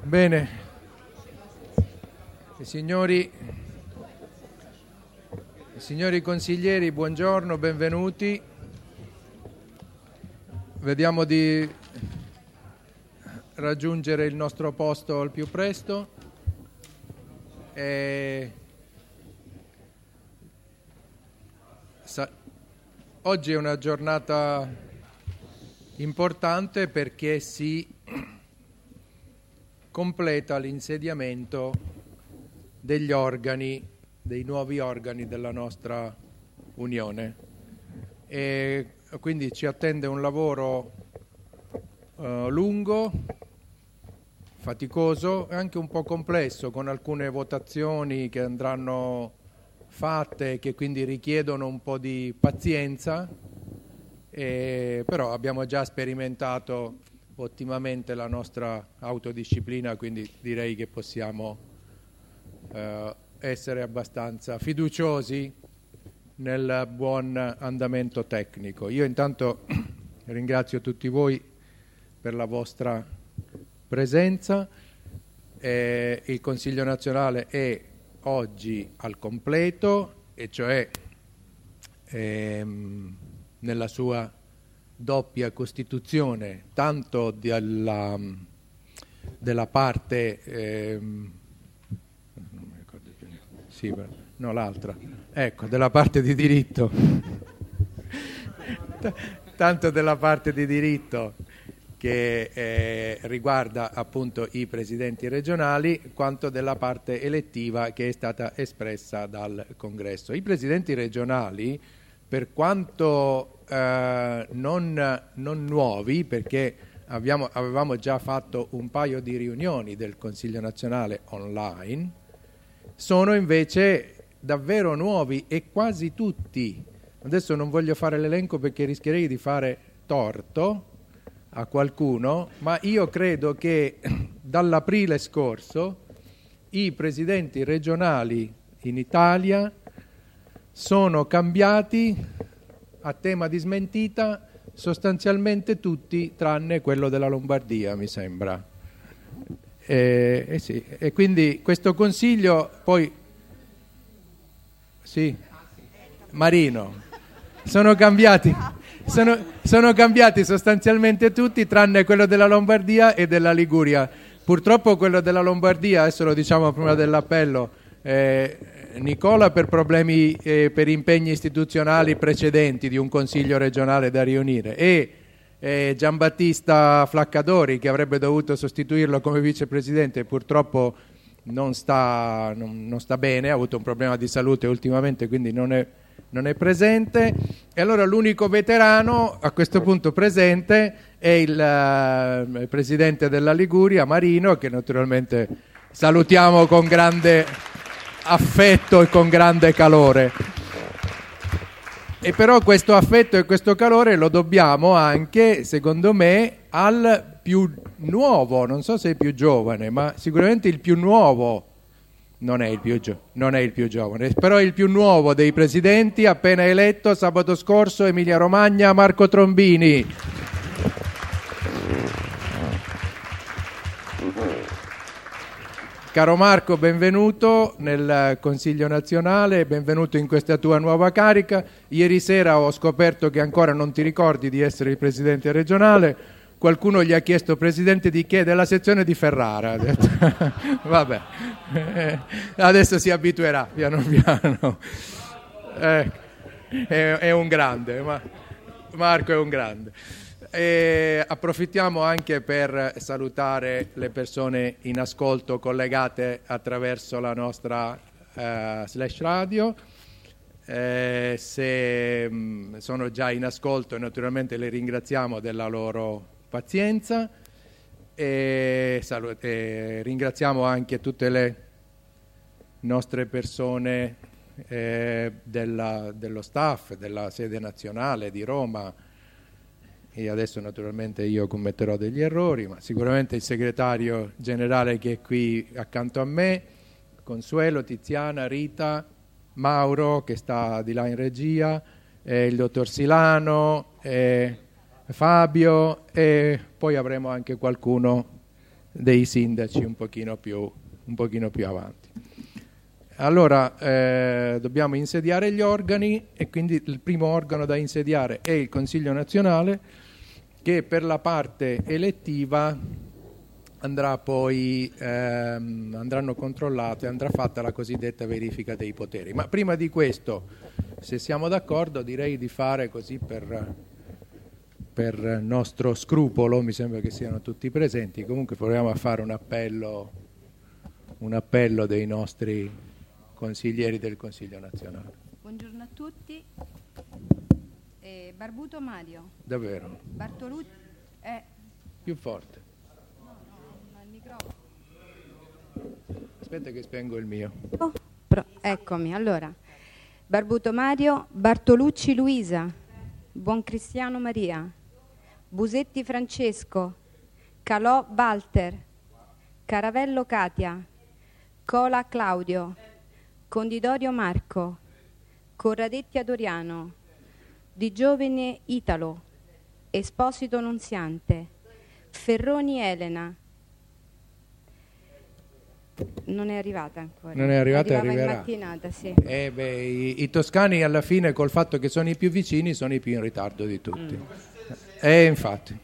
Bene, signori consiglieri, buongiorno, benvenuti. Vediamo di raggiungere il nostro posto al più presto. Oggi è una giornata importante perché si completa l'insediamento degli organi, dei nuovi organi della nostra Unione, e quindi ci attende un lavoro lungo, faticoso e anche un po' complesso, con alcune votazioni che andranno fatte e che quindi richiedono un po' di pazienza, però abbiamo già sperimentato ottimamente la nostra autodisciplina, quindi direi che possiamo essere abbastanza fiduciosi nel buon andamento tecnico. Io intanto ringrazio tutti voi per la vostra presenza. Il Consiglio nazionale è oggi al completo, e cioè nella sua doppia costituzione, tanto della parte della parte di diritto tanto della parte di diritto che riguarda appunto i presidenti regionali, quanto della parte elettiva che è stata espressa dal Congresso. I presidenti regionali, per quanto non nuovi, perché avevamo già fatto un paio di riunioni del Consiglio nazionale online, sono invece davvero nuovi, e quasi tutti, adesso non voglio fare l'elenco perché rischierei di fare torto a qualcuno, ma io credo che dall'aprile scorso i presidenti regionali in Italia sono cambiati, a tema di smentita, sostanzialmente tutti tranne quello della Lombardia, mi sembra. Sì. E quindi questo Consiglio poi sì, Marino, sono cambiati sostanzialmente tutti tranne quello della Lombardia e della Liguria. Purtroppo quello della Lombardia, adesso lo diciamo prima dell'appello, Nicola per problemi, per impegni istituzionali precedenti di un consiglio regionale da riunire, e Giambattista Flaccadori, che avrebbe dovuto sostituirlo come vicepresidente, purtroppo non sta bene, ha avuto un problema di salute ultimamente, quindi non è presente. E allora l'unico veterano a questo punto presente è il presidente della Liguria, Marino, che naturalmente salutiamo con grande affetto e con grande calore. E però questo affetto e questo calore lo dobbiamo anche, secondo me, al più nuovo, non so se è più giovane, ma sicuramente il più nuovo, non è il più giovane, però è il più nuovo dei presidenti, appena eletto sabato scorso, Emilia Romagna, Marco Trombini. Caro Marco, benvenuto nel Consiglio nazionale, benvenuto in questa tua nuova carica. Ieri sera ho scoperto che ancora non ti ricordi di essere il presidente regionale. Qualcuno gli ha chiesto: presidente di che? Della sezione di Ferrara. Ha detto. Vabbè, adesso si abituerà piano piano. È un grande, Marco è un grande. Approfittiamo anche per salutare le persone in ascolto collegate attraverso la nostra slash radio. Se sono già in ascolto, naturalmente le ringraziamo della loro pazienza, e ringraziamo anche tutte le nostre persone dello staff della sede nazionale di Roma. E adesso naturalmente io commetterò degli errori, ma sicuramente il segretario generale che è qui accanto a me, Consuelo, Tiziana, Rita, Mauro che sta di là in regia, il dottor Silano, Fabio, e poi avremo anche qualcuno dei sindaci un pochino più avanti. Allora dobbiamo insediare gli organi, e quindi il primo organo da insediare è il Consiglio nazionale, che per la parte elettiva andranno controllate, andrà fatta la cosiddetta verifica dei poteri. Ma prima di questo, se siamo d'accordo, direi di fare così per nostro scrupolo, mi sembra che siano tutti presenti, comunque proviamo a fare un appello dei nostri consiglieri del Consiglio nazionale. Buongiorno a tutti. Barbuto Mario. Davvero? Bartolucci. Più forte. No, il microfono. Aspetta che spengo il mio. Eccomi, allora. Barbuto Mario, Bartolucci Luisa, Buoncristiano Maria, Busetti Francesco, Calò Walter, Caravello Katia, Cola Claudio, Condidorio Marco, Corradetti Adoriano, Di Giovine Italo, Esposito Nunziante, Ferroni Elena. Non è arrivata ancora. Non è arrivata, arriverà. In mattinata, sì. I toscani alla fine, col fatto che sono i più vicini, sono i più in ritardo di tutti. Infatti.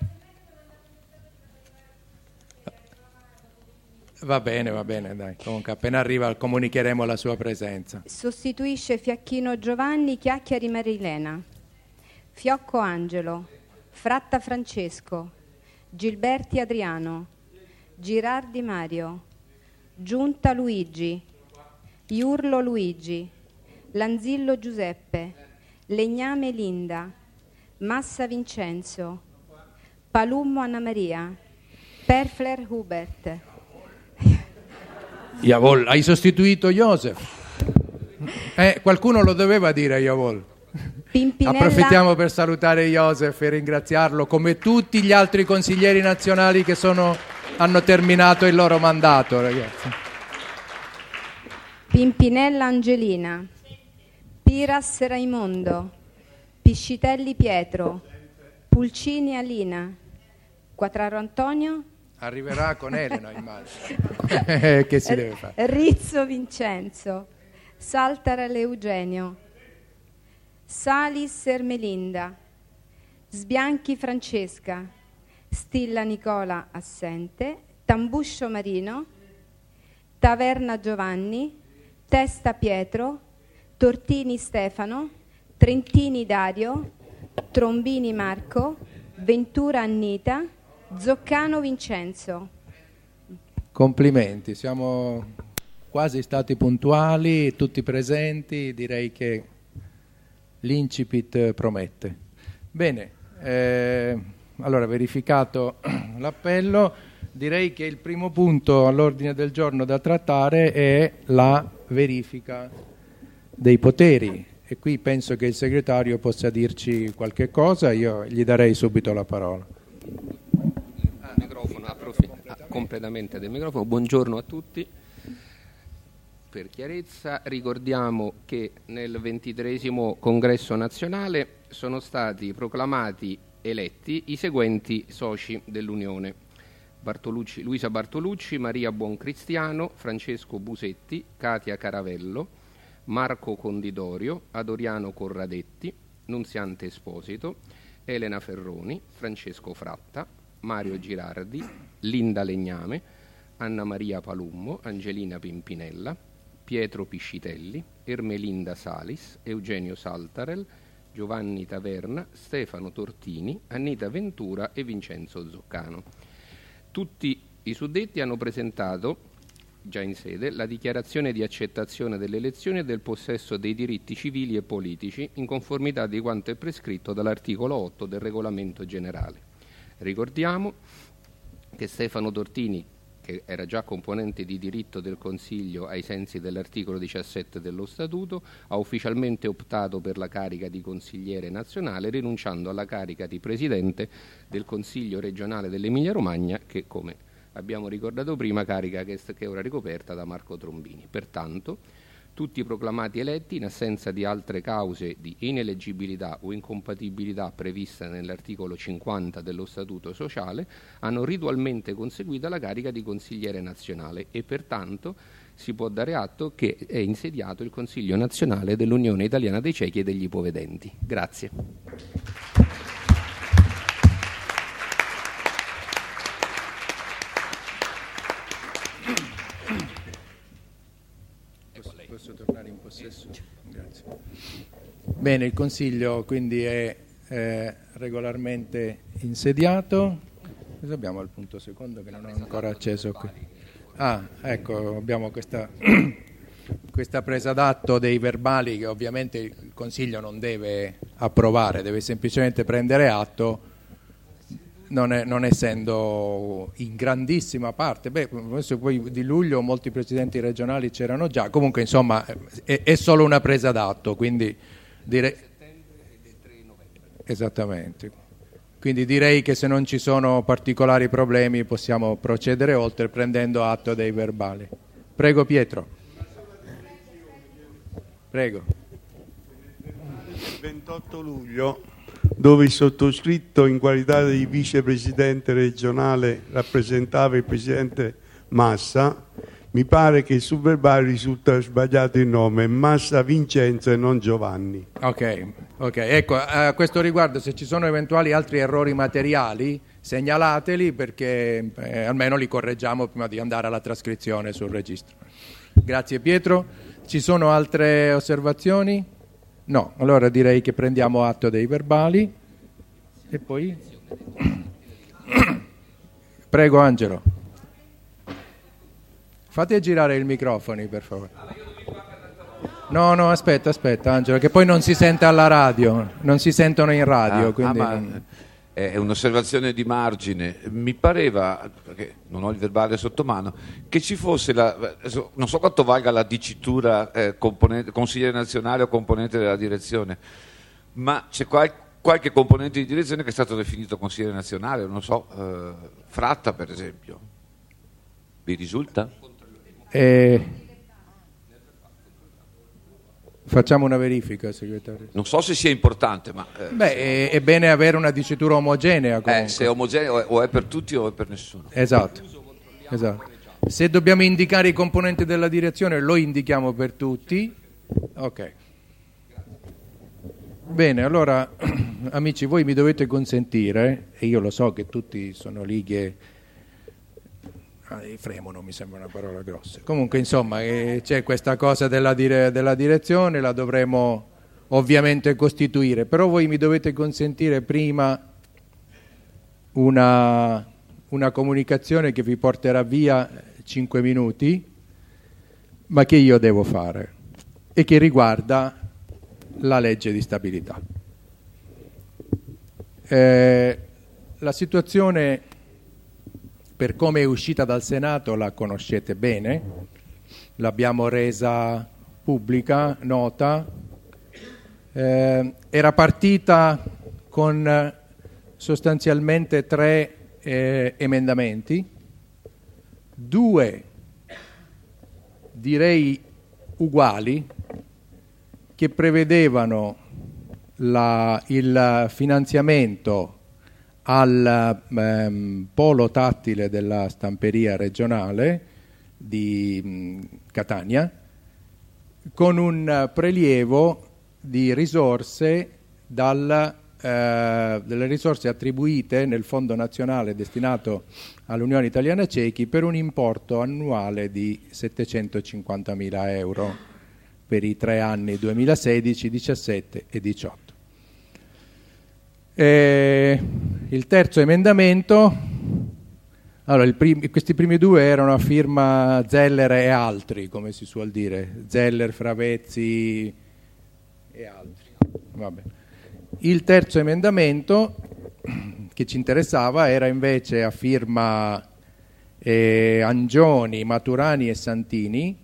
Va bene, dai. Comunque appena arriva comunicheremo la sua presenza. Sostituisce Fiacchino Giovanni, Chiacchiari Marilena, Fiocco Angelo, Fratta Francesco, Gilberti Adriano, Girardi Mario, Giunta Luigi, Iurlo Luigi, Lanzillo Giuseppe, Legname Linda, Massa Vincenzo, Palummo Anna Maria, Perfler Hubert. Javol, hai sostituito Joseph? Qualcuno lo doveva dire, Javol. Pimpinella... Approfittiamo per salutare Joseph e ringraziarlo, come tutti gli altri consiglieri nazionali che hanno terminato il loro mandato, ragazzi. Pimpinella Angelina, Piras Raimondo, Piscitelli Pietro, Pulcini Alina, Quattraro Antonio. Arriverà con Elena, immagino. Che si deve fare? Rizzo Vincenzo, Saltarel Eugenio, Salis Ermelinda, Sbianchi Francesca, Stilla Nicola assente, Tambuscio Marino, Taverna Giovanni, Testa Pietro, Tortini Stefano, Trentini Dario, Trombini Marco, Ventura Annita, Zoccano Vincenzo. Complimenti, siamo quasi stati puntuali, tutti presenti, direi che l'incipit promette. Bene, allora verificato l'appello, direi che il primo punto all'ordine del giorno da trattare è la verifica dei poteri, e qui penso che il segretario possa dirci qualche cosa, io gli darei subito la parola. Completamente del microfono. Buongiorno a tutti. Per chiarezza ricordiamo che nel 23° congresso nazionale sono stati proclamati eletti i seguenti soci dell'Unione: Luisa Bartolucci, Maria Buoncristiano, Francesco Busetti, Katia Caravello, Marco Condidorio, Adoriano Corradetti, Nunziante Esposito, Elena Ferroni, Francesco Fratta, Mario Girardi, Linda Legname, Anna Maria Palummo, Angelina Pimpinella, Pietro Piscitelli, Ermelinda Salis, Eugenio Saltarel, Giovanni Taverna, Stefano Tortini, Annita Ventura e Vincenzo Zoccano. Tutti i suddetti hanno presentato, già in sede, la dichiarazione di accettazione delle elezioni e del possesso dei diritti civili e politici in conformità di quanto è prescritto dall'articolo 8 del Regolamento Generale. Ricordiamo che Stefano Tortini, che era già componente di diritto del Consiglio ai sensi dell'articolo 17 dello Statuto, ha ufficialmente optato per la carica di consigliere nazionale, rinunciando alla carica di presidente del Consiglio regionale dell'Emilia-Romagna, che, come abbiamo ricordato prima, carica che è ora ricoperta da Marco Trombini. Pertanto, tutti proclamati eletti in assenza di altre cause di ineleggibilità o incompatibilità previste nell'articolo 50 dello Statuto Sociale, hanno ritualmente conseguito la carica di consigliere nazionale e pertanto si può dare atto che è insediato il Consiglio nazionale dell'Unione Italiana dei Ciechi e degli Ipovedenti. Grazie. Posso tornare in possesso? Grazie. Bene, il Consiglio quindi è regolarmente insediato. Cosa abbiamo al punto secondo che non ho ancora acceso qui? Ah, ecco, abbiamo questa presa d'atto dei verbali che ovviamente il Consiglio non deve approvare, deve semplicemente prendere atto, non essendo in grandissima parte. Adesso poi di luglio molti presidenti regionali c'erano già, comunque insomma è solo una presa d'atto, quindi direi esattamente. Quindi direi che se non ci sono particolari problemi possiamo procedere oltre prendendo atto dei verbali. Prego Pietro. Prego. Il 28 luglio, dove il sottoscritto in qualità di vicepresidente regionale rappresentava il presidente Massa, mi pare che sul verbale risulta sbagliato il nome, Massa Vincenzo e non Giovanni. Ok, ecco, a questo riguardo se ci sono eventuali altri errori materiali segnalateli perché almeno li correggiamo prima di andare alla trascrizione sul registro. Grazie Pietro. Ci sono altre osservazioni? No, allora direi che prendiamo atto dei verbali e poi... Prego Angelo. Fate girare il microfono per favore. No, aspetta Angelo, che poi non si sente alla radio, non si sentono in radio. È un'osservazione di margine. Mi pareva, perché non ho il verbale sotto mano, che ci fosse, non so quanto valga la dicitura consigliere nazionale o componente della direzione, ma c'è qualche componente di direzione che è stato definito consigliere nazionale, non so, Fratta per esempio. Vi risulta? Facciamo una verifica, segretario. Non so se sia importante, ma... è bene avere una dicitura omogenea. Se è omogenea o è per tutti o è per nessuno. Esatto. Se dobbiamo indicare i componenti della direzione, lo indichiamo per tutti. Ok. Bene, allora, amici, voi mi dovete consentire, e io lo so che tutti sono lì che... fremono mi sembra una parola grossa. Comunque insomma c'è questa cosa della direzione, la dovremo ovviamente costituire, però voi mi dovete consentire prima una comunicazione che vi porterà via 5 minuti, ma che io devo fare e che riguarda la legge di stabilità. La situazione, per come è uscita dal Senato, la conoscete bene, l'abbiamo resa pubblica, nota, era partita con sostanzialmente 3 emendamenti, 2 direi uguali, che prevedevano il finanziamento al polo tattile della stamperia regionale di Catania con un prelievo di risorse delle risorse attribuite nel Fondo Nazionale destinato all'Unione Italiana Ciechi per un importo annuale di 750.000 euro per i 3 anni 2016, 17 e 18. Il terzo emendamento, allora questi primi 2 erano a firma Zeller e altri, come si suol dire, Zeller, Fravezzi e altri. Vabbè. Il terzo emendamento che ci interessava era invece a firma Angioni, Maturani e Santini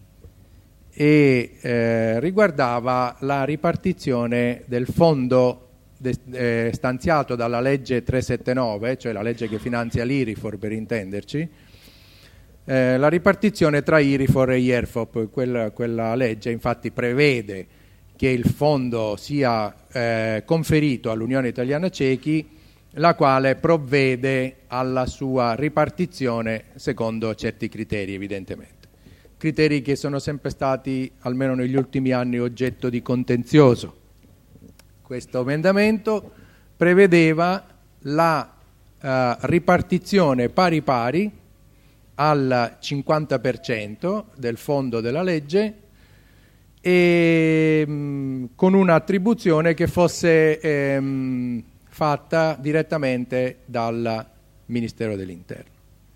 e riguardava la ripartizione del fondo stanziato dalla legge 379, cioè la legge che finanzia l'IRIFOR per intenderci, la ripartizione tra IRIFOR e IERFOP. Quella legge infatti prevede che il fondo sia conferito all'Unione Italiana Cechi, la quale provvede alla sua ripartizione secondo certi criteri, evidentemente. Criteri che sono sempre stati, almeno negli ultimi anni, oggetto di contenzioso. Questo emendamento prevedeva la ripartizione pari pari al 50% del fondo della legge e con un'attribuzione che fosse fatta direttamente dal Ministero dell'Interno.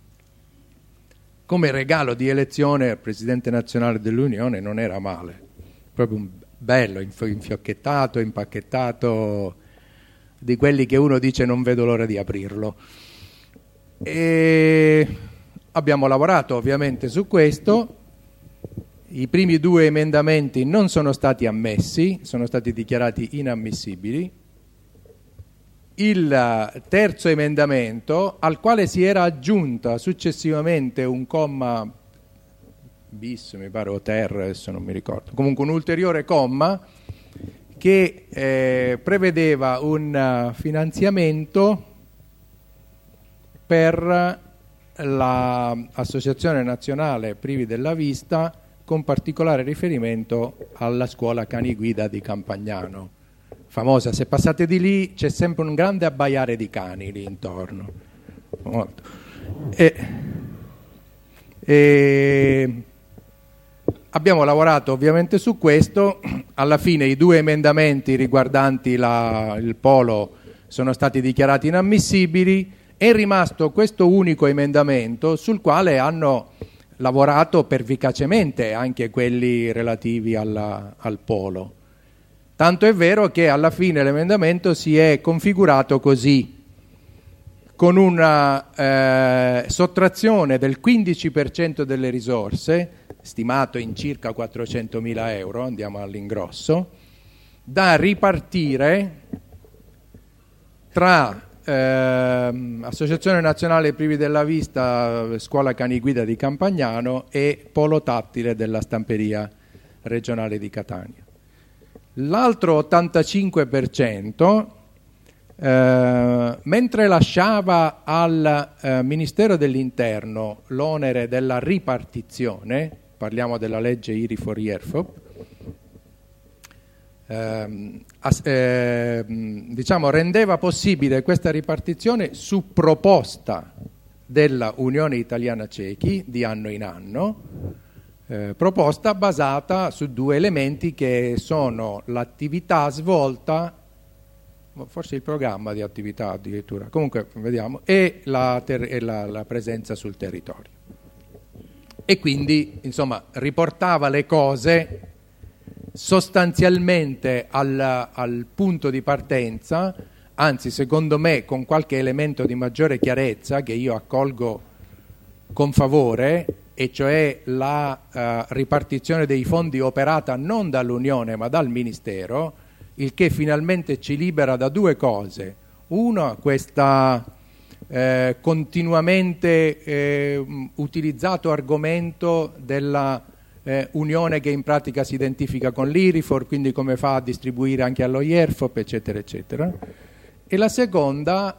Come regalo di elezione al Presidente nazionale dell'Unione non era male, proprio un bello, infiocchettato, impacchettato, di quelli che uno dice non vedo l'ora di aprirlo. E abbiamo lavorato ovviamente su questo. I primi 2 emendamenti non sono stati ammessi, sono stati dichiarati inammissibili. Il terzo emendamento, al quale si era aggiunta successivamente un comma bis, mi pare, o ter, adesso non mi ricordo, comunque un ulteriore comma che prevedeva un finanziamento per l'Associazione Nazionale Privi della Vista, con particolare riferimento alla scuola Cani Guida di Campagnano, famosa. Se passate di lì c'è sempre un grande abbaiare di cani lì intorno. Molto. Abbiamo lavorato ovviamente su questo. Alla fine i 2 emendamenti riguardanti il polo sono stati dichiarati inammissibili. È rimasto questo unico emendamento sul quale hanno lavorato pervicacemente anche quelli relativi al polo. Tanto è vero che alla fine l'emendamento si è configurato così, con una sottrazione del 15% delle risorse, stimato in circa 400.000 euro, andiamo all'ingrosso, da ripartire tra Associazione Nazionale Privi della Vista, Scuola Cani Guida di Campagnano e Polo Tattile della Stamperia Regionale di Catania. L'altro 85%, mentre lasciava al Ministero dell'Interno l'onere della ripartizione, parliamo della legge IRIFOR-IERFOP, diciamo, rendeva possibile questa ripartizione su proposta della Unione Italiana Cechi di anno in anno, proposta basata su 2 elementi che sono l'attività svolta, forse il programma di attività addirittura, comunque vediamo, e la presenza sul territorio. E quindi, insomma, riportava le cose sostanzialmente al punto di partenza, anzi secondo me con qualche elemento di maggiore chiarezza che io accolgo con favore, e cioè la ripartizione dei fondi operata non dall'Unione ma dal Ministero, il che finalmente ci libera da 2 cose. Uno, questa continuamente utilizzato argomento della Unione che in pratica si identifica con l'IRIFOR, quindi come fa a distribuire anche allo IERFOP, eccetera, eccetera. E la seconda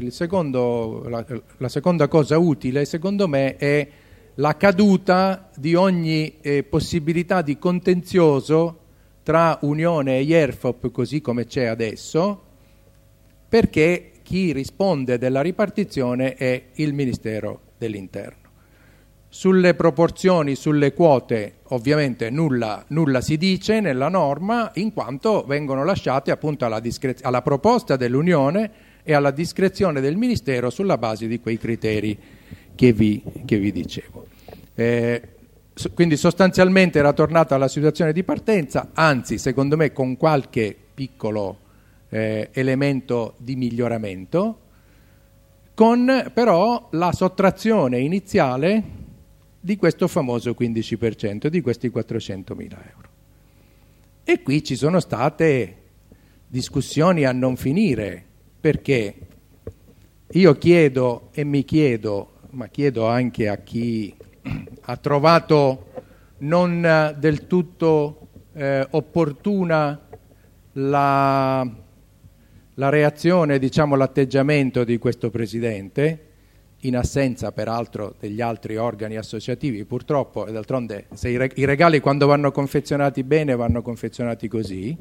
cosa utile, secondo me, è la caduta di ogni possibilità di contenzioso tra Unione e IERFOP, così come c'è adesso, perché chi risponde della ripartizione è il Ministero dell'Interno. Sulle proporzioni, sulle quote, ovviamente nulla si dice nella norma, in quanto vengono lasciate appunto alla proposta dell'Unione e alla discrezione del Ministero sulla base di quei criteri che vi dicevo. Quindi sostanzialmente era tornata alla situazione di partenza, anzi secondo me con qualche piccolo elemento di miglioramento, con però la sottrazione iniziale di questo famoso 15%, di questi 400.000 euro. E qui ci sono state discussioni a non finire, perché io chiedo e mi chiedo, ma chiedo anche a chi ha trovato non del tutto opportuna la reazione, diciamo l'atteggiamento di questo Presidente, in assenza peraltro degli altri organi associativi, purtroppo, e d'altronde se i regali quando vanno confezionati bene vanno confezionati così,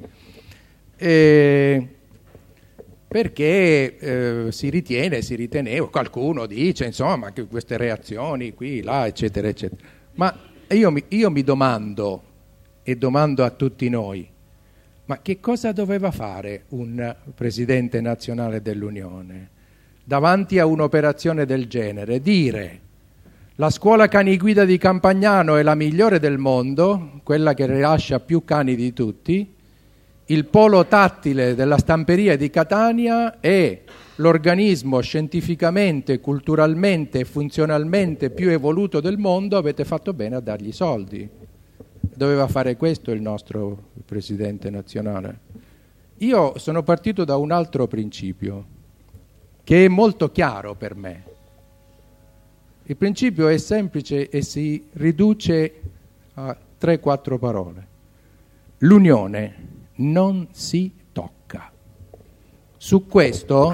perché si riteneva, qualcuno dice insomma che queste reazioni qui, là, eccetera, eccetera. Ma io mi domando, e domando a tutti noi, ma che cosa doveva fare un Presidente nazionale dell'Unione davanti a un'operazione del genere? Dire: la scuola cani guida di Campagnano è la migliore del mondo, quella che rilascia più cani di tutti, il polo tattile della stamperia di Catania è l'organismo scientificamente, culturalmente e funzionalmente più evoluto del mondo, avete fatto bene a dargli soldi. Doveva fare questo il nostro Presidente nazionale. Io sono partito da un altro principio che è molto chiaro per me. Il principio è semplice e si riduce a 3-4 parole. L'unione non si tocca. Su questo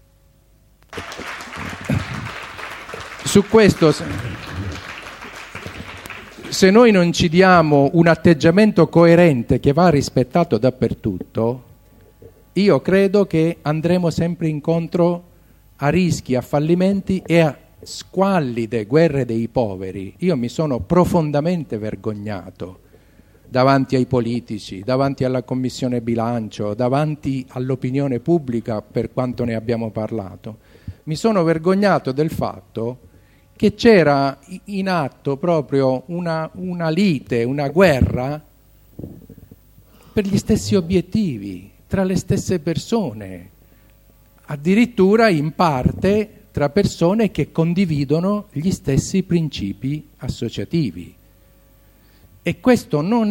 se noi non ci diamo un atteggiamento coerente che va rispettato dappertutto, io credo che andremo sempre incontro a rischi, a fallimenti e a squallide guerre dei poveri. Io mi sono profondamente vergognato davanti ai politici, davanti alla Commissione Bilancio, davanti all'opinione pubblica, per quanto ne abbiamo parlato. Mi sono vergognato del fatto che c'era in atto proprio una lite, una guerra per gli stessi obiettivi, tra le stesse persone, addirittura in parte tra persone che condividono gli stessi principi associativi. E questo non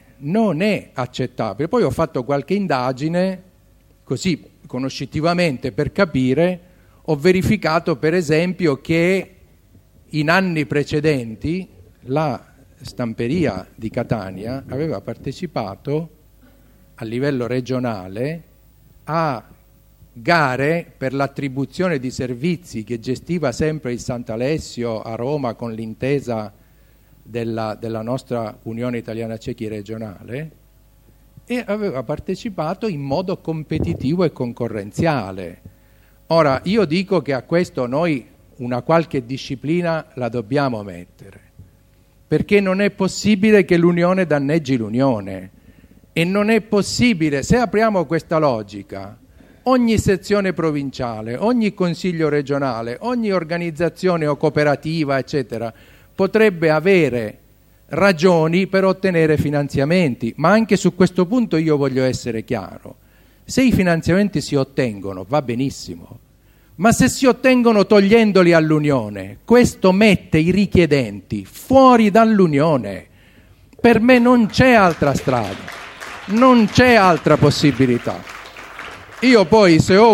è accettabile. Poi ho fatto qualche indagine, così conoscitivamente per capire, ho verificato per esempio che in anni precedenti la stamperia di Catania aveva partecipato a livello regionale a gare per l'attribuzione di servizi che gestiva sempre il Sant'Alessio a Roma con l'intesa della nostra Unione Italiana Ciechi regionale, e aveva partecipato in modo competitivo e concorrenziale. Ora, io dico che a questo noi una qualche disciplina la dobbiamo mettere, perché non è possibile che l'unione danneggi l'unione, e non è possibile, se apriamo questa logica, ogni sezione provinciale, ogni consiglio regionale, ogni organizzazione o cooperativa, eccetera, potrebbe avere ragioni per ottenere finanziamenti, ma anche su questo punto io voglio essere chiaro. Se i finanziamenti si ottengono, va benissimo, ma se si ottengono togliendoli all'Unione, questo mette i richiedenti fuori dall'Unione. Per me non c'è altra strada, non c'è altra possibilità. Io poi se ho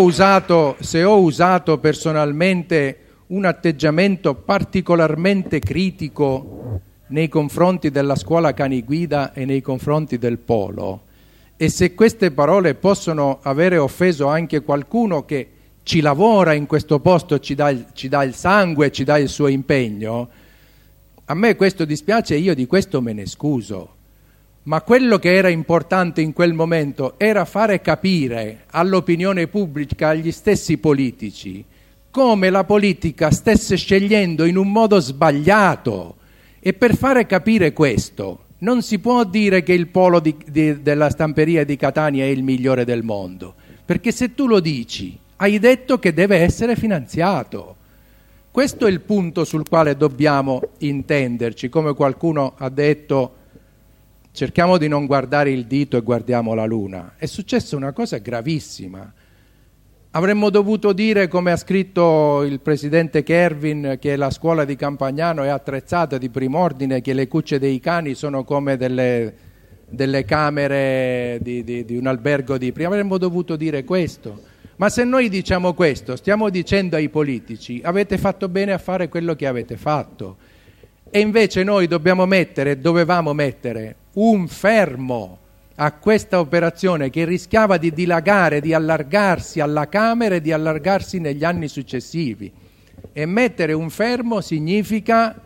usato personalmente un atteggiamento particolarmente critico nei confronti della scuola cani guida e nei confronti del polo, e se queste parole possono avere offeso anche qualcuno che ci lavora in questo posto, ci dà il sangue, ci dà il suo impegno, a me questo dispiace e io di questo me ne scuso. Ma quello che era importante in quel momento era fare capire all'opinione pubblica, agli stessi politici, come la politica stesse scegliendo in un modo sbagliato. E per fare capire questo non si può dire che il polo della stamperia di Catania è il migliore del mondo, perché se tu lo dici hai detto che deve essere finanziato. Questo è il punto sul quale dobbiamo intenderci. Come qualcuno ha detto, cerchiamo di non guardare il dito e guardiamo la luna. È successa una cosa gravissima. Avremmo dovuto dire, come ha scritto il presidente Kervin, che la scuola di Campagnano è attrezzata di prim'ordine, che le cucce dei cani sono come delle camere di un albergo di prima. Avremmo dovuto dire questo. Ma se noi diciamo questo, stiamo dicendo ai politici: avete fatto bene a fare quello che avete fatto. E invece noi dovevamo mettere un fermo a questa operazione che rischiava di dilagare, di allargarsi alla Camera e di allargarsi negli anni successivi. E mettere un fermo significa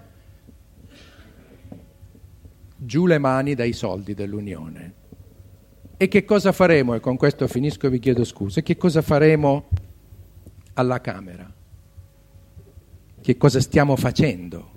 giù le mani dai soldi dell'Unione. E che cosa faremo? E con questo finisco e vi chiedo scusa. Che cosa faremo alla Camera? Che cosa stiamo facendo?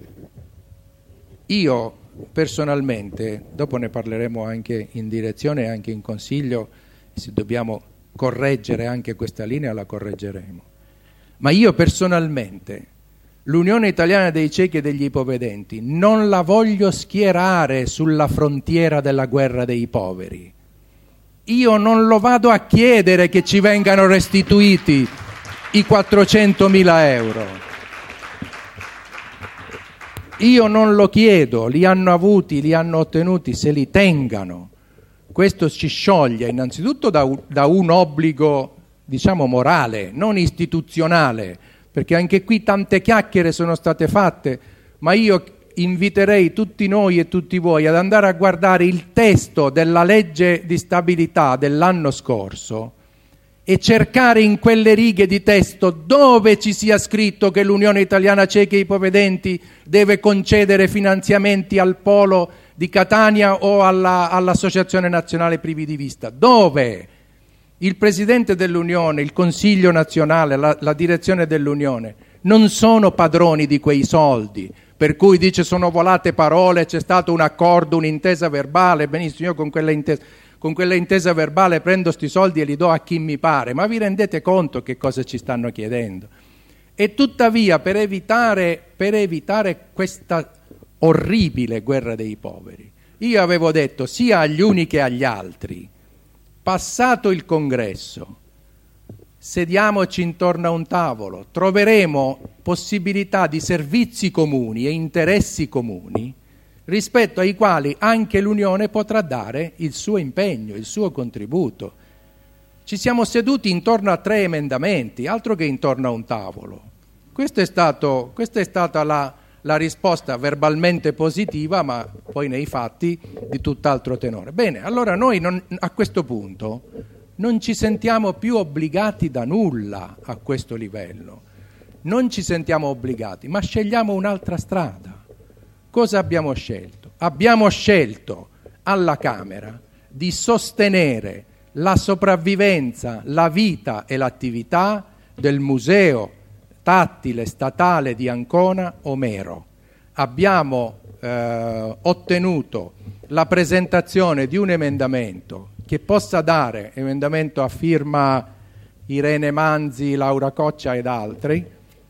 Io personalmente, dopo ne parleremo anche in direzione e anche in consiglio, se dobbiamo correggere anche questa linea la correggeremo. Ma io personalmente l'Unione Italiana dei Ciechi e degli Ipovedenti non la voglio schierare sulla frontiera della guerra dei poveri. Io non lo vado a chiedere che ci vengano restituiti i 400.000 euro. Io non lo chiedo, li hanno avuti, li hanno ottenuti, se li tengano. Questo ci scioglie innanzitutto da un obbligo, diciamo, morale, non istituzionale, perché anche qui tante chiacchiere sono state fatte, ma io inviterei tutti noi e tutti voi ad andare a guardare il testo della legge di stabilità dell'anno scorso e cercare in quelle righe di testo dove ci sia scritto che l'Unione Italiana Ciechi e Ipovedenti deve concedere finanziamenti al Polo di Catania o all'Associazione Nazionale Privi di Vista. Dove? Il Presidente dell'Unione, il Consiglio Nazionale, la direzione dell'Unione non sono padroni di quei soldi, per cui dice sono volate parole, c'è stato un accordo, un'intesa verbale, benissimo, io con quella intesa verbale prendo sti soldi e li do a chi mi pare, ma vi rendete conto che cosa ci stanno chiedendo? E tuttavia per evitare questa orribile guerra dei poveri, io avevo detto sia agli uni che agli altri, passato il congresso, sediamoci intorno a un tavolo, troveremo possibilità di servizi comuni e interessi comuni rispetto ai quali anche l'Unione potrà dare il suo impegno, il suo contributo. Ci siamo seduti intorno a 3 emendamenti, altro che intorno a un tavolo. Questa è stata la risposta verbalmente positiva, ma poi nei fatti di tutt'altro tenore. Bene, allora noi a questo punto non ci sentiamo più obbligati da nulla a questo livello. Non ci sentiamo obbligati, ma scegliamo un'altra strada. Cosa abbiamo scelto? Abbiamo scelto alla Camera di sostenere la sopravvivenza, la vita e l'attività del Museo Tattile Statale di Ancona Omero. Abbiamo ottenuto la presentazione di un emendamento che possa dare, emendamento a firma Irene Manzi, Laura Coccia ed altri,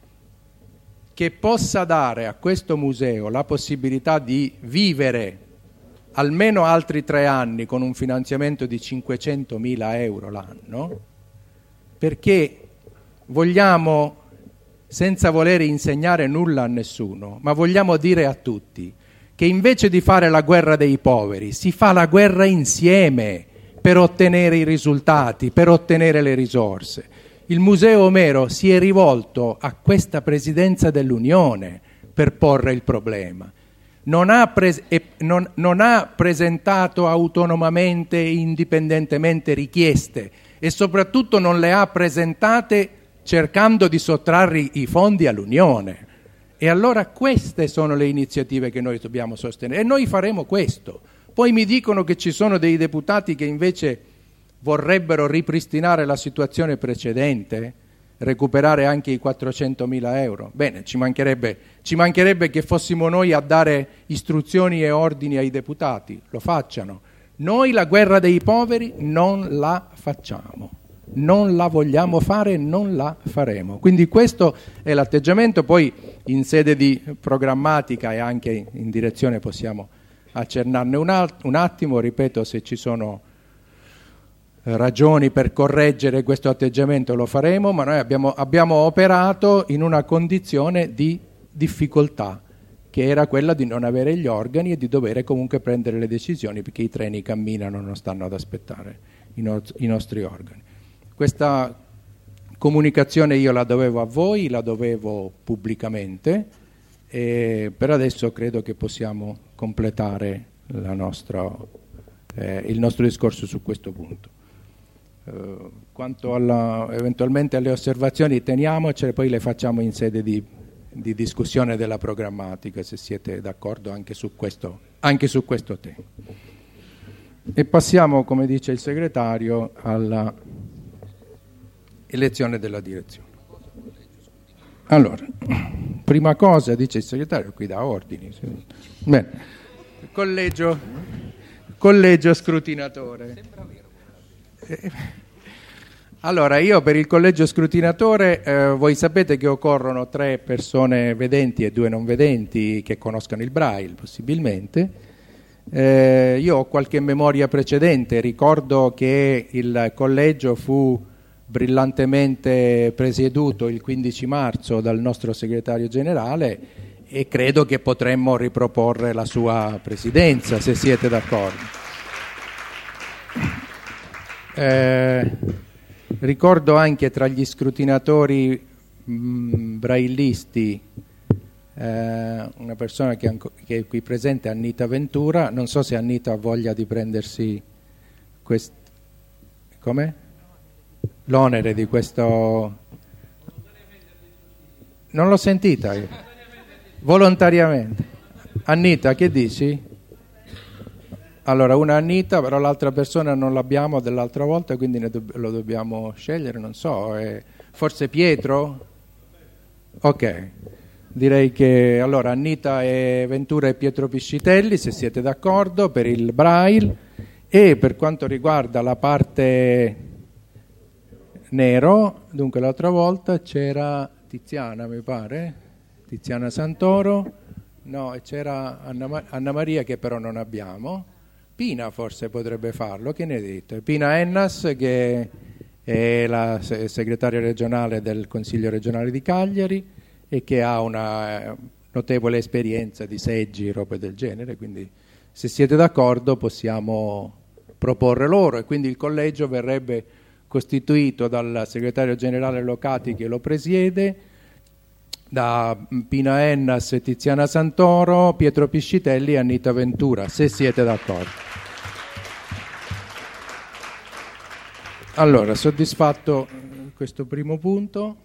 che possa dare a questo museo la possibilità di vivere almeno altri 3 anni con un finanziamento di 500.000 euro l'anno, perché vogliamo, senza voler insegnare nulla a nessuno, ma vogliamo dire a tutti che invece di fare la guerra dei poveri si fa la guerra insieme per ottenere i risultati, per ottenere le risorse. Il Museo Omero si è rivolto a questa Presidenza dell'Unione per porre il problema. Non ha presentato autonomamente e indipendentemente richieste e soprattutto non le ha presentate cercando di sottrarre i fondi all'Unione. E allora queste sono le iniziative che noi dobbiamo sostenere e noi faremo questo. Poi mi dicono che ci sono dei deputati che invece vorrebbero ripristinare la situazione precedente, recuperare anche i 400.000 euro. Bene, ci mancherebbe che fossimo noi a dare istruzioni e ordini ai deputati, lo facciano. Noi la guerra dei poveri non la facciamo, non la vogliamo fare e non la faremo. Quindi questo è l'atteggiamento, poi in sede di programmatica e anche in direzione possiamo accennarne un attimo, ripeto, se ci sono ragioni per correggere questo atteggiamento lo faremo, ma noi abbiamo operato in una condizione di difficoltà, che era quella di non avere gli organi e di dover comunque prendere le decisioni, perché i treni camminano, non stanno ad aspettare i nostri organi. Questa comunicazione io la dovevo a voi, la dovevo pubblicamente, Per adesso credo che possiamo completare il nostro discorso su questo punto. Quanto eventualmente alle osservazioni, teniamocele, poi le facciamo in sede di discussione della programmatica, se siete d'accordo anche su questo tema. E passiamo, come dice il segretario, alla elezione della direzione. Allora, prima cosa, dice il segretario, qui dà ordini. Bene. Collegio scrutinatore. Allora, io per il collegio scrutinatore, voi sapete che occorrono 3 persone vedenti e 2 non vedenti che conoscano il Braille, possibilmente. Io ho qualche memoria precedente, ricordo che il collegio fu brillantemente presieduto il 15 marzo dal nostro segretario generale e credo che potremmo riproporre la sua presidenza, se siete d'accordo. Ricordo anche tra gli scrutinatori braillisti una persona che è qui presente, Annita Ventura. Non so se Annita ha voglia di prendersi l'onere di questo. Non l'ho sentita io. Volontariamente. Annita, che dici? Allora, una Annita, però l'altra persona non l'abbiamo dell'altra volta, quindi lo dobbiamo scegliere, non so. Forse Pietro? Ok. Direi che allora Annita e Ventura e Pietro Piscitelli, se siete d'accordo, per il Braille. E per quanto riguarda la parte nero, dunque l'altra volta c'era Tiziana, mi pare, Tiziana Santoro, no, e c'era Anna Maria che però non abbiamo. Pina forse potrebbe farlo, che ne dite? Pina Ennas, che è la segretaria regionale del Consiglio regionale di Cagliari e che ha una notevole esperienza di seggi e robe del genere, quindi se siete d'accordo possiamo proporre loro, e quindi il collegio verrebbe costituito dal segretario generale Locati, che lo presiede, da Pina Ennas, Tiziana Santoro, Pietro Piscitelli e Annita Ventura, se siete d'accordo. Allora, soddisfatto questo primo punto.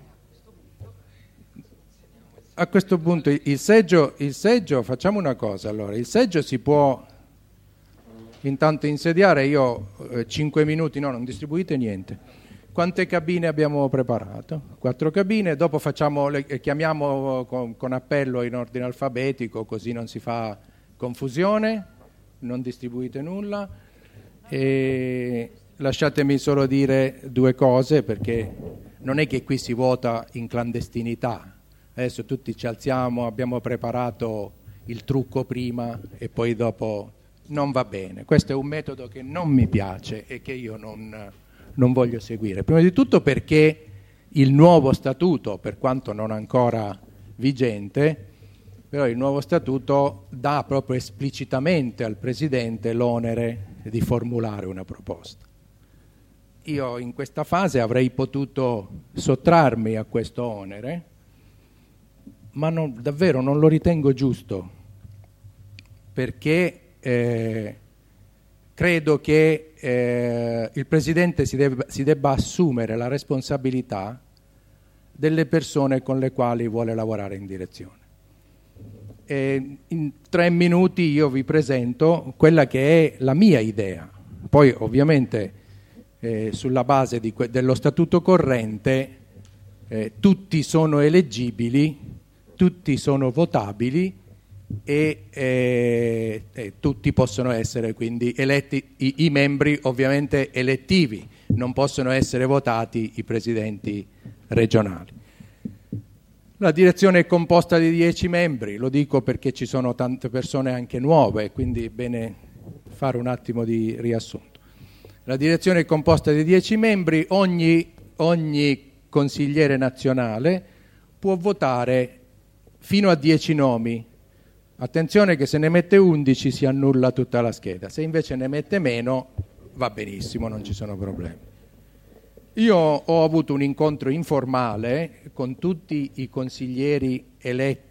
A questo punto il seggio, facciamo una cosa, allora, il seggio si può intanto insediare. Io 5 minuti, no, non distribuite niente. Quante cabine abbiamo preparato? 4 cabine, dopo chiamiamo con appello in ordine alfabetico, così non si fa confusione, non distribuite nulla. E lasciatemi solo dire 2 cose, perché non è che qui si vota in clandestinità. Adesso tutti ci alziamo, abbiamo preparato il trucco prima e poi dopo non va bene. Questo è un metodo che non mi piace e che io non voglio seguire. Prima di tutto perché il nuovo statuto, per quanto non ancora vigente, però il nuovo statuto dà proprio esplicitamente al Presidente l'onere di formulare una proposta. Io in questa fase avrei potuto sottrarmi a questo onere, ma davvero non lo ritengo giusto, perché credo che il Presidente si debba assumere la responsabilità delle persone con le quali vuole lavorare in direzione. In 3 minuti io vi presento quella che è la mia idea. Poi ovviamente sulla base dello statuto corrente tutti sono eleggibili, tutti sono votabili e tutti possono essere quindi eletti, i membri ovviamente elettivi, non possono essere votati i presidenti regionali. La direzione è composta di 10 membri, lo dico perché ci sono tante persone anche nuove, quindi è bene fare un attimo di riassunto. La direzione è composta di 10 membri, ogni consigliere nazionale può votare fino a 10 nomi. Attenzione che se ne mette 11 si annulla tutta la scheda, se invece ne mette meno va benissimo, non ci sono problemi. Io ho avuto un incontro informale con tutti i consiglieri eletti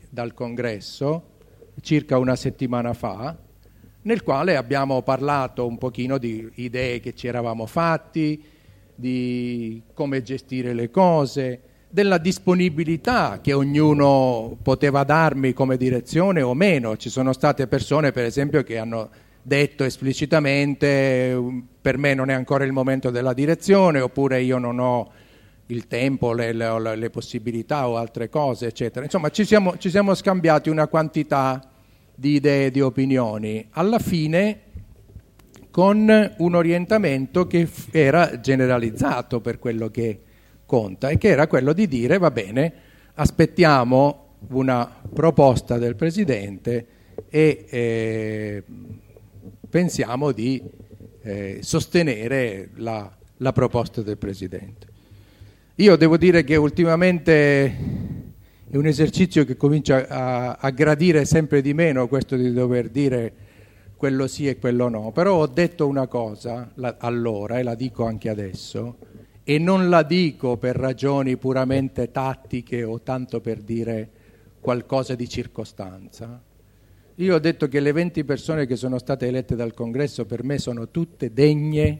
dal Congresso circa una settimana fa, nel quale abbiamo parlato un pochino di idee che ci eravamo fatti, di come gestire le cose, della disponibilità che ognuno poteva darmi come direzione o meno. Ci sono state persone, per esempio, che hanno detto esplicitamente per me non è ancora il momento della direzione, oppure io non ho il tempo, le possibilità o altre cose, eccetera. Insomma, ci siamo scambiati una quantità di idee, di opinioni, alla fine con un orientamento che era generalizzato per quello che conta, e che era quello di dire va bene, aspettiamo una proposta del Presidente e pensiamo di sostenere la proposta del Presidente. Io devo dire che ultimamente è un esercizio che comincia a gradire sempre di meno, questo di dover dire quello sì e quello no, però ho detto una cosa allora e la dico anche adesso, e non la dico per ragioni puramente tattiche o tanto per dire qualcosa di circostanza. Io ho detto che le 20 persone che sono state elette dal Congresso per me sono tutte degne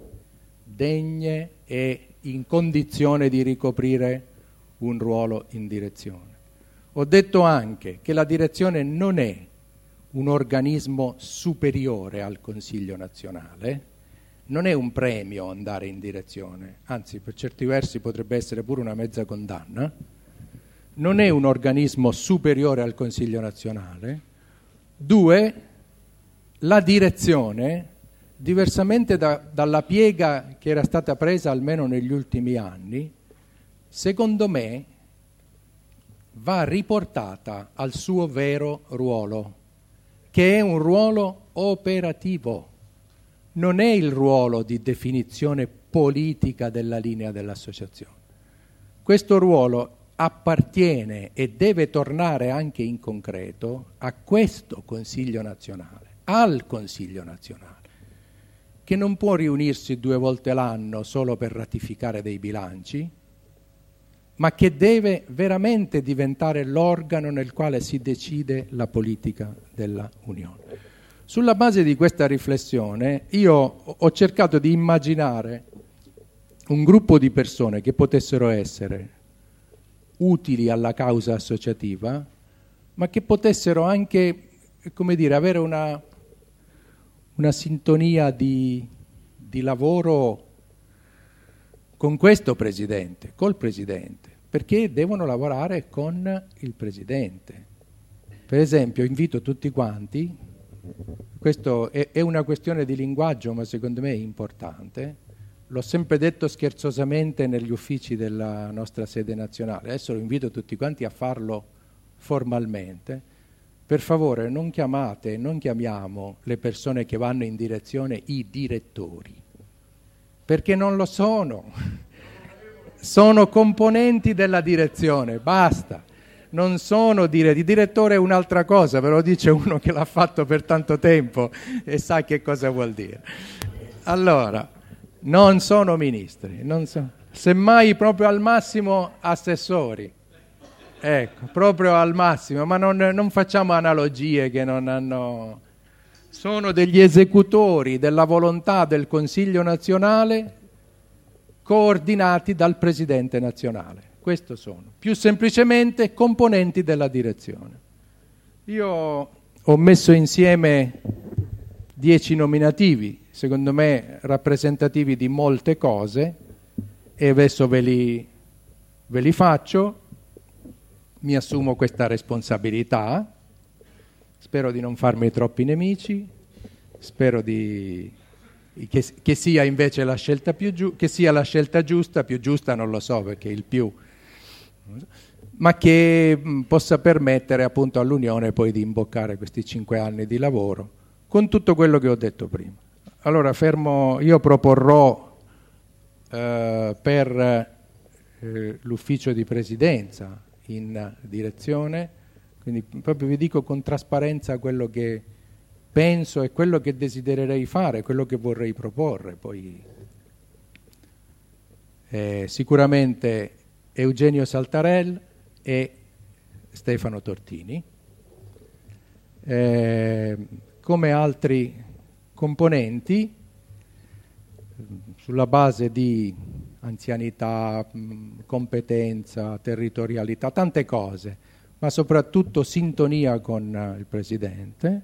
e in condizione di ricoprire un ruolo in direzione. Ho detto anche che la direzione non è un organismo superiore al Consiglio nazionale, non è un premio andare in direzione, anzi per certi versi potrebbe essere pure una mezza condanna, non è un organismo superiore al Consiglio nazionale. 2, la direzione, diversamente dalla piega che era stata presa almeno negli ultimi anni, secondo me va riportata al suo vero ruolo, che è un ruolo operativo, non è il ruolo di definizione politica della linea dell'associazione. Questo ruolo appartiene e deve tornare anche in concreto a questo Consiglio nazionale, al Consiglio nazionale, che non può riunirsi 2 volte l'anno solo per ratificare dei bilanci, ma che deve veramente diventare l'organo nel quale si decide la politica della Unione. Sulla base di questa riflessione io ho cercato di immaginare un gruppo di persone che potessero essere utili alla causa associativa, ma che potessero anche, come dire, avere una sintonia di lavoro con questo Presidente, col Presidente, perché devono lavorare con il Presidente. Per esempio, invito tutti quanti, questo è una questione di linguaggio, ma secondo me è importante, l'ho sempre detto scherzosamente negli uffici della nostra sede nazionale, adesso lo invito tutti quanti a farlo formalmente. Per favore non chiamiamo le persone che vanno in direzione i direttori, perché non lo sono, sono componenti della direzione, basta, non sono il direttore è un'altra cosa, ve lo dice uno che l'ha fatto per tanto tempo e sa che cosa vuol dire. Allora, non sono ministri, semmai proprio al massimo assessori, ecco, proprio al massimo, ma non facciamo analogie che non hanno... Sono degli esecutori della volontà del Consiglio nazionale coordinati dal Presidente nazionale. Questo sono, più semplicemente componenti della direzione. Io ho messo insieme 10 nominativi, secondo me rappresentativi di molte cose, e adesso ve li faccio. Mi assumo questa responsabilità, spero di non farmi troppi nemici, spero che sia invece la scelta che sia la scelta giusta, più giusta non lo so perché il più, ma che possa permettere appunto all'Unione poi di imboccare questi 5 anni di lavoro con tutto quello che ho detto prima. Allora io proporrò per l'ufficio di presidenza in direzione, quindi proprio vi dico con trasparenza quello che penso e quello che desidererei fare, quello che vorrei proporre. Poi sicuramente Eugenio Saltarel e Stefano Tortini, come altri componenti, sulla base di anzianità, competenza, territorialità, tante cose, ma soprattutto sintonia con il Presidente.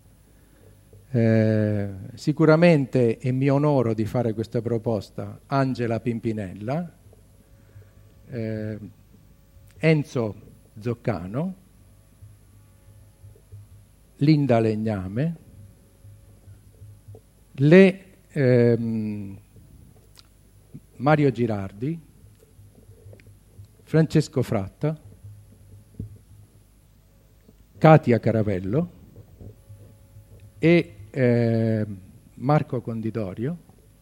Sicuramente, e mi onoro di fare questa proposta, Angela Pimpinella, Enzo Zoccano, Linda Legname, Mario Girardi, Francesco Fratta, Katia Caravello e Marco Condidorio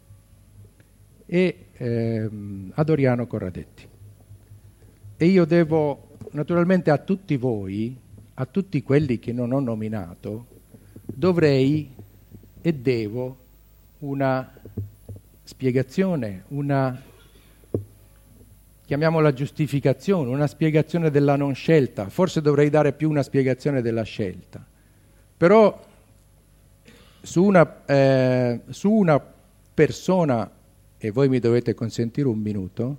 e Adoriano Corradetti. E io devo naturalmente a tutti voi, a tutti quelli che non ho nominato, dovrei e devo una spiegazione, chiamiamola giustificazione, una spiegazione della non scelta. Forse dovrei dare più una spiegazione della scelta. Però su una persona, e voi mi dovete consentire un minuto,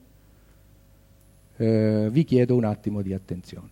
vi chiedo un attimo di attenzione.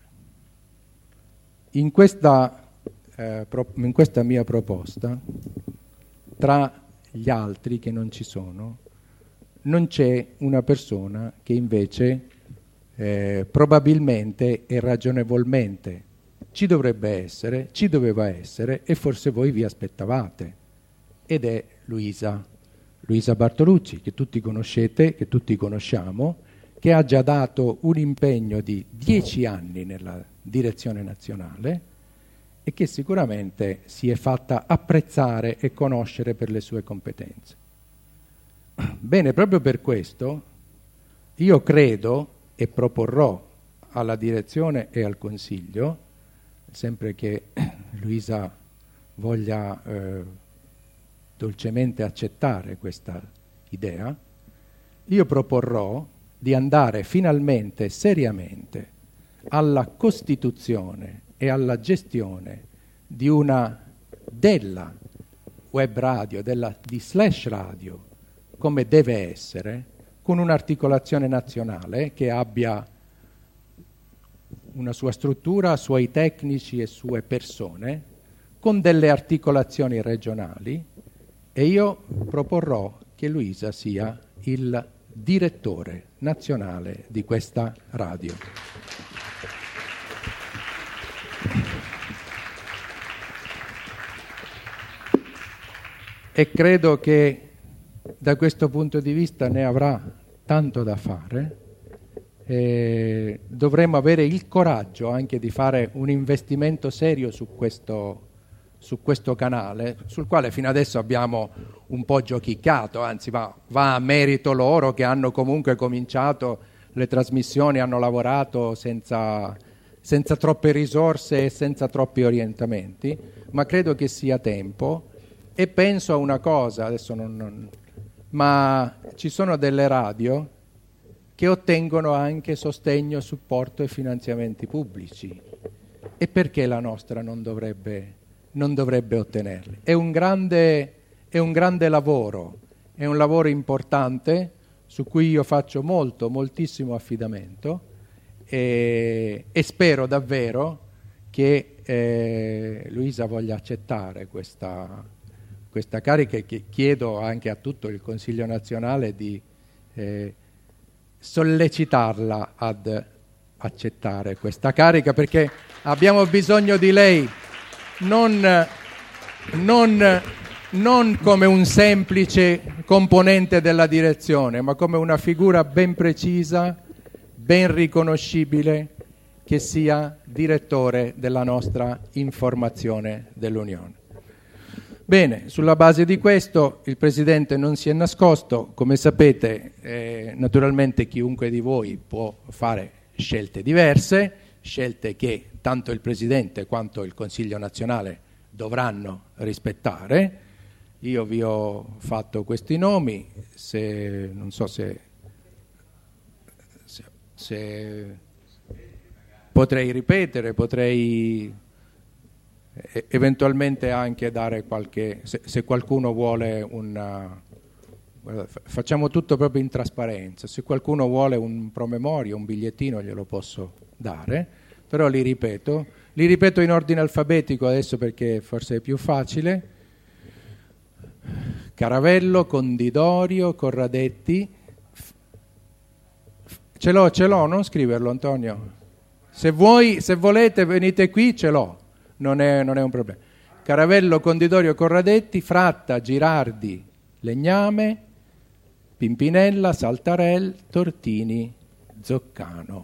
In questa mia proposta, tra gli altri che non ci sono, non c'è una persona che invece probabilmente e ragionevolmente ci doveva essere e forse voi vi aspettavate, ed è Luisa Bartolucci, che tutti conoscete, che tutti conosciamo, che ha già dato un impegno di 10 anni nella direzione nazionale e che sicuramente si è fatta apprezzare e conoscere per le sue competenze. Bene, proprio per questo io credo e proporrò alla direzione e al Consiglio, sempre che Luisa voglia dolcemente accettare questa idea, io proporrò di andare finalmente, seriamente, alla costituzione e alla gestione della web radio, di Slash Radio, come deve essere, con un'articolazione nazionale che abbia una sua struttura, suoi tecnici e sue persone, con delle articolazioni regionali, e io proporrò che Luisa sia il direttore nazionale di questa radio. E credo che da questo punto di vista ne avrà tanto da fare. Dovremmo avere il coraggio anche di fare un investimento serio su questo canale, sul quale fino adesso abbiamo un po' giochicchiato, anzi va a merito loro che hanno comunque cominciato le trasmissioni, hanno lavorato senza troppe risorse e senza troppi orientamenti, ma credo che sia tempo. E penso a una cosa, adesso ma ci sono delle radio che ottengono anche sostegno, supporto e finanziamenti pubblici, e perché la nostra non dovrebbe ottenerli? È un grande lavoro, è un lavoro importante su cui io faccio moltissimo affidamento e spero davvero che Luisa voglia accettare questa carica, e che chiedo anche a tutto il Consiglio nazionale di sollecitarla ad accettare questa carica, perché abbiamo bisogno di lei non come un semplice componente della direzione, ma come una figura ben precisa, ben riconoscibile, che sia direttore della nostra informazione dell'Unione. Bene, sulla base di questo il Presidente non si è nascosto. Come sapete, naturalmente chiunque di voi può fare scelte diverse, scelte che tanto il Presidente quanto il Consiglio nazionale dovranno rispettare. Io vi ho fatto questi nomi, non so se potrei ripetere, potrei eventualmente anche dare qualche, se qualcuno vuole guarda, facciamo tutto proprio in trasparenza, se qualcuno vuole un promemoria, un bigliettino glielo posso dare, però li ripeto in ordine alfabetico adesso perché forse è più facile: Caravello, Condidorio, Corradetti. Ce l'ho, non scriverlo Antonio, se volete venite qui, ce l'ho, non è un problema. Caravello, Condidorio, Corradetti, Fratta, Girardi, Legname, Pimpinella, Saltarel, Tortini, Zoccano.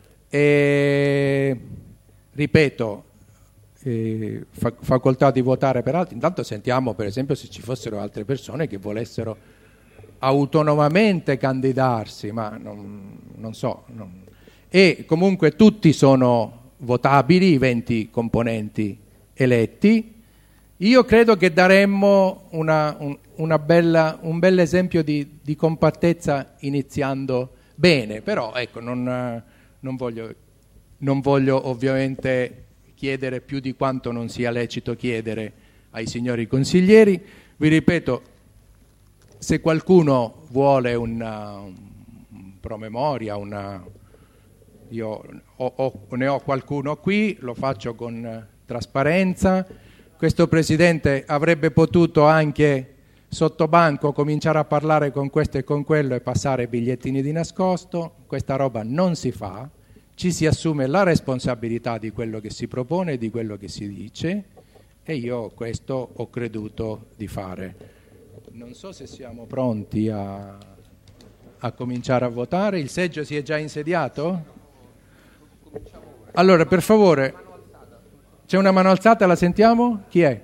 E ripeto, facoltà di votare per altri. Intanto sentiamo per esempio se ci fossero altre persone che volessero autonomamente candidarsi, ma non so. E comunque tutti sono votabili, i 20 componenti eletti. Io credo che daremmo un bel esempio di compattezza iniziando bene, però ecco, non voglio ovviamente chiedere più di quanto non sia lecito chiedere ai signori consiglieri. Vi ripeto, se qualcuno vuole un promemoria, io ne ho qualcuno qui, lo faccio con trasparenza. Questo Presidente avrebbe potuto anche sotto banco cominciare a parlare con questo e con quello e passare bigliettini di nascosto. Questa roba non si fa, ci si assume la responsabilità di quello che si propone e di quello che si dice, e io questo ho creduto di fare. Non so se siamo pronti a cominciare a votare. Il seggio si è già insediato? Allora, per favore, c'è una mano alzata, la sentiamo? Chi è?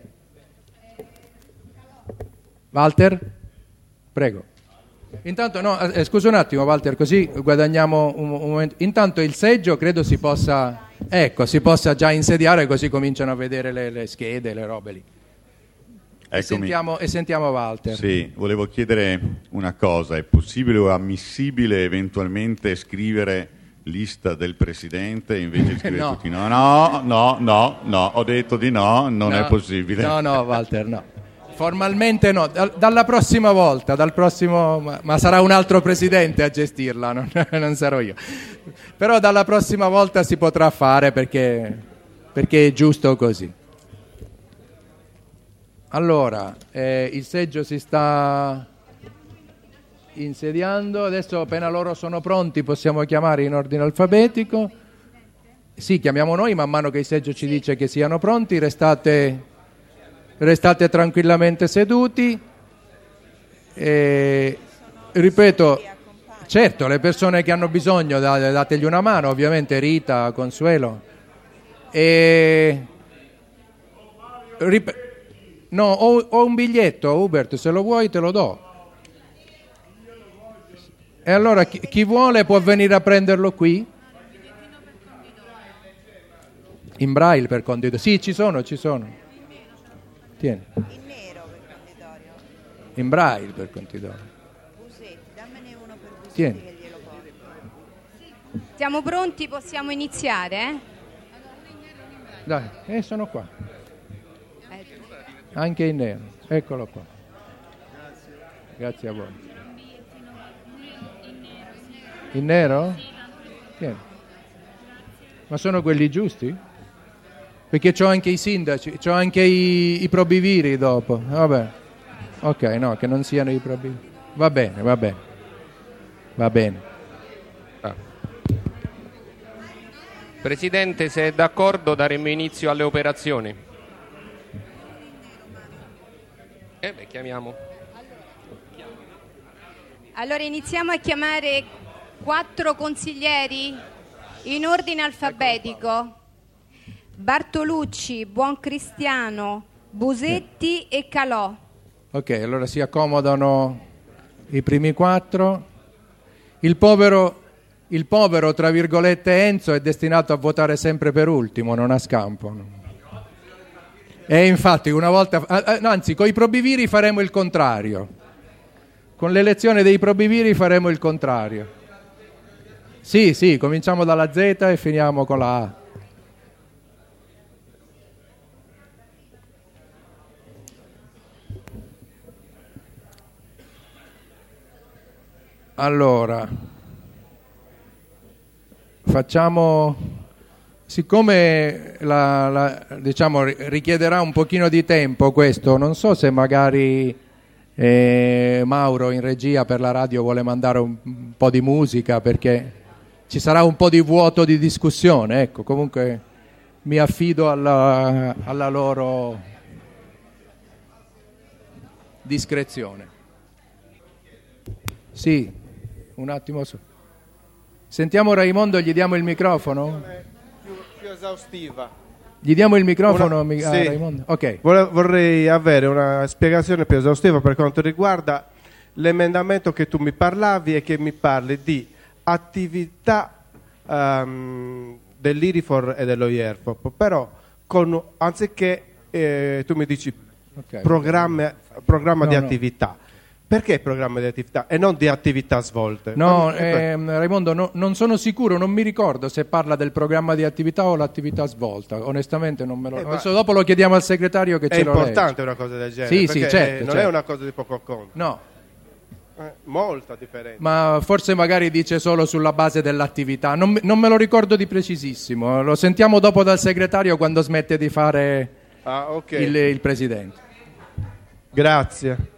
Walter? Prego. Intanto, no, scusa un attimo Walter, così guadagniamo un momento. Intanto il seggio credo si possa già insediare, così cominciano a vedere le schede, le robe lì. E sentiamo Walter. Sì, volevo chiedere una cosa: è possibile o ammissibile eventualmente scrivere lista del Presidente invece di scrivere tutti no? No, ho detto di no, non è possibile. No, Walter, no. Formalmente no, dalla prossima volta, ma sarà un altro Presidente a gestirla, non sarò io. Però dalla prossima volta si potrà fare perché è giusto così. Allora, il seggio si sta insediando, adesso appena loro sono pronti possiamo chiamare in ordine alfabetico. Sì, chiamiamo noi man mano che il seggio ci dice che siano pronti, restate tranquillamente seduti. Ripeto, certo, le persone che hanno bisogno dategli una mano, ovviamente Rita, Consuelo. No, ho un biglietto, Hubert, se lo vuoi te lo do. E allora chi vuole può venire a prenderlo qui? In braille per Condidorio. Sì, ci sono. Tieni. In nero per Condidorio. In braille per Condidorio. Busetti, dammene uno per Busetti. Tieni. Che glielo porto. Siamo pronti, possiamo iniziare? Dai, sono qua. Anche in nero, eccolo qua. Grazie a voi. In nero? Tieni. Ma sono quelli giusti? Perché c'ho anche i sindaci, c'ho anche i probiviri dopo. Vabbè. Ok, no, che non siano i probiviri. Va bene. Presidente, se è d'accordo daremo inizio alle operazioni. Chiamiamo. Allora iniziamo a chiamare 4 consiglieri in ordine alfabetico: Bartolucci, Buoncristiano, Busetti e Calò. Ok, allora si accomodano i primi 4. Il povero, tra virgolette, Enzo è destinato a votare sempre per ultimo, non a scampo. E infatti una volta, anzi, con i probiviri faremo il contrario. Con l'elezione dei probiviri faremo il contrario. Sì, cominciamo dalla Z e finiamo con la A. Allora, facciamo, siccome diciamo, richiederà un pochino di tempo questo, non so se magari Mauro in regia per la radio vuole mandare un po' di musica, perché ci sarà un po' di vuoto di discussione, ecco, comunque mi affido alla loro discrezione. Sì. Un attimo. Sentiamo Raimondo, gli diamo il microfono? Più esaustiva. Gli diamo il microfono a Sì. Raimondo? Ok. Vorrei avere una spiegazione più esaustiva per quanto riguarda l'emendamento che tu mi parlavi e che mi parli di attività dell'IRIFOR e dello IERFOP, però anziché tu mi dici Okay. programma di attività. Perché programma di attività e non di attività svolte? No, Raimondo, non sono sicuro, non mi ricordo se parla del programma di attività o l'attività svolta. Onestamente non me lo... Adesso dopo lo chiediamo al segretario che ce lo legge. È importante una cosa del genere, Sì, perché certo, non è una cosa di poco conto. No. Molta differenza. Ma forse magari dice solo sulla base dell'attività. Non me lo ricordo di precisissimo. Lo sentiamo dopo dal segretario quando smette di fare Okay. il presidente. Grazie.